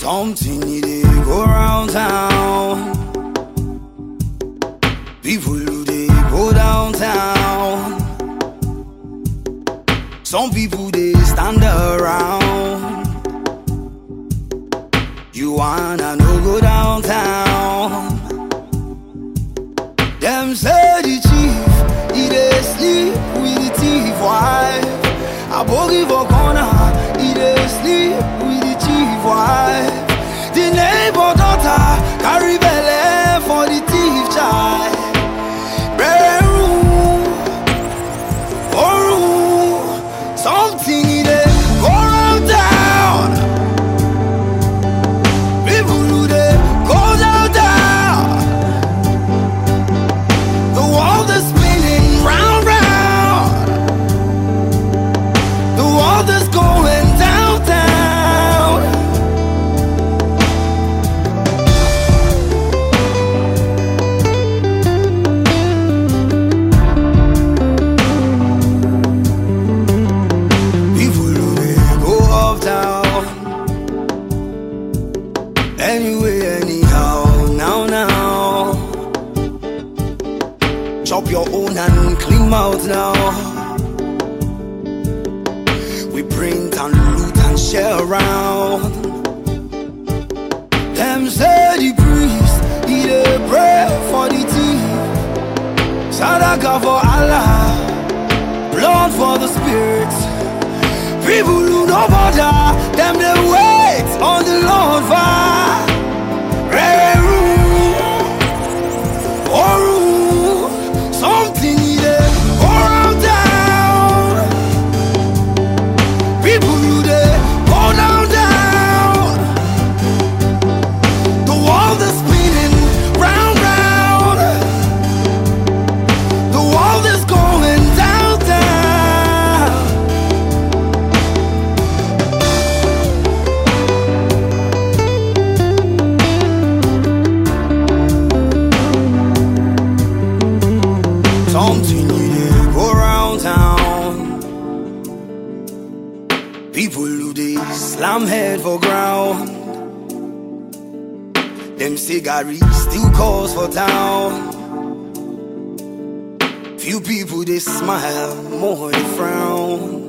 Something need go around town. People who they go downtown. Some people they stand around. You wanna no go downtown. Them say the chief, he dey sleep with the thief wife. I boogie for corner, he dey sleep with the chief wife. The neighbor daughter carry belle for the thief child. Something in it go around town. People who they go down. The world is spinning round, round. The world is going downtown. People who they go uptown. Anyway, anyhow, now. Chop your own and clean mouth now. We print and loot and share around. Them say the priest, he dey pray for the thief. Sadaka for Allah, blood for the spirits. People who no bother, them they wait on the Lord fire. Something needed go around town. People who they go down. The world is spinning round, round. The world is going downtown. Something need go around town. People who they slam head for ground. Them cigarettes still calls for town. Few people they smile, more they frown.